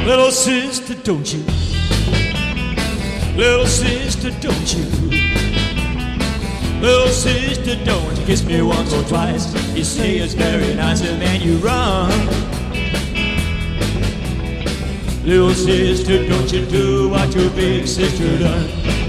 Little sister, don't you? Little sister, don't you? Little sister, don't you kiss me once or twice. You say it's very nice and then you run. Little sister, don't you do what your big sister done.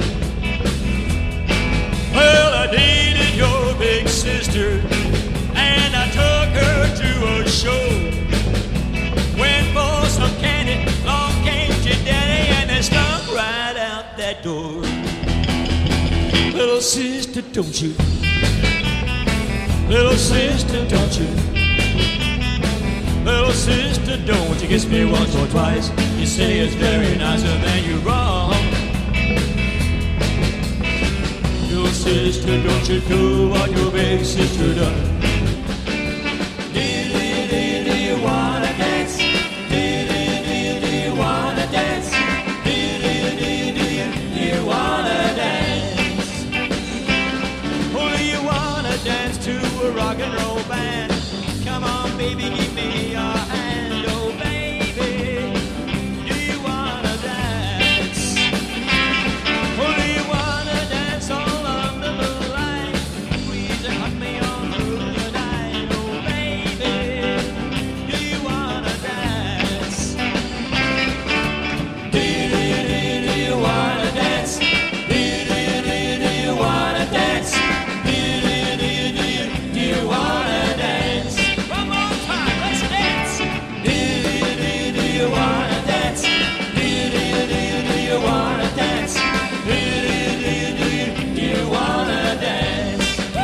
Well, I dated your big sister and I took her to a show. Went for some candy, long came your daddy and they snuck right out that door. Little sister, don't you? Little sister, don't you? Little sister, don't you kiss me once or twice. You say it's very nice and then you're wrong. Little sister, don't you do what your big sister done. Do you wanna dance? Do you wanna dance? Do you wanna dance? Oh, do you wanna dance to a rock and roll band? Come on, baby, give me your hand, oh baby. Do you wanna dance? Oh, do you wanna dance all under the light? Please hug me on through the night, oh baby. Do you wanna dance? Do you wanna dance? Do you wanna dance? Do you wanna dance? One more time, let's dance. Do you wanna dance? Do you wanna dance? Do you wanna dance?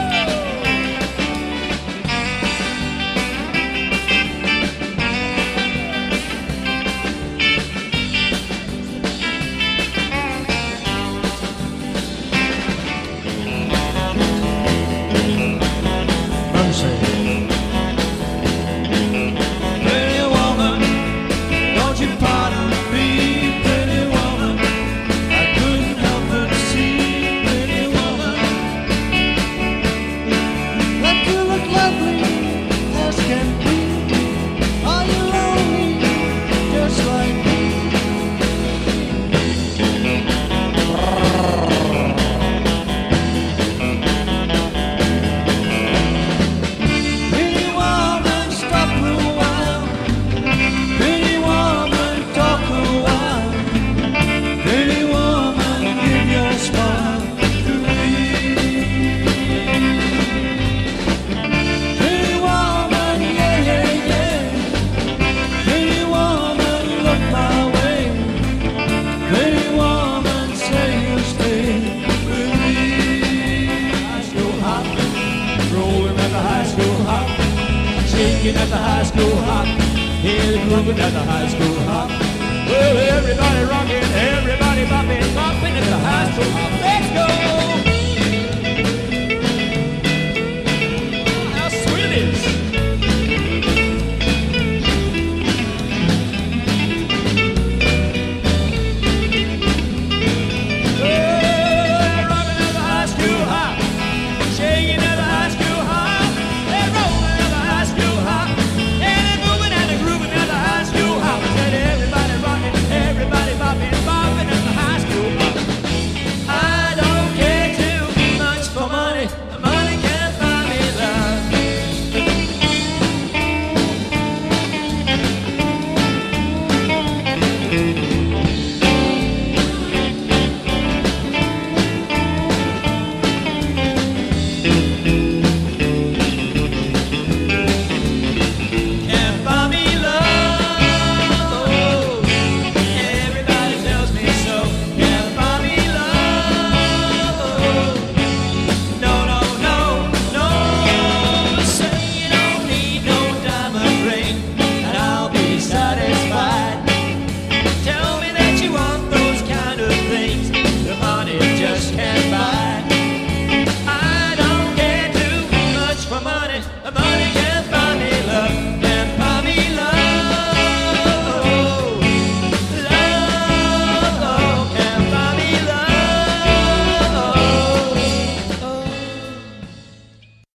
Pretty woman, don't you pardon me, pretty woman. I couldn't help but see, pretty woman, that you look lovely as can be. Are you lonely, just like me? Pretty woman, stop a while. Pretty woman, talk a while. Pretty woman, give your smile to me. Pretty woman, yeah, yeah, yeah. Pretty woman, look my way. Pretty woman, say you'll stay with me. High school hop, rolling at the high school hop, shaking at the high school hop, yeah, grooving at the high school hop. Well, everybody rocking, everybody bopping, bopping at the high school hop. Let's go!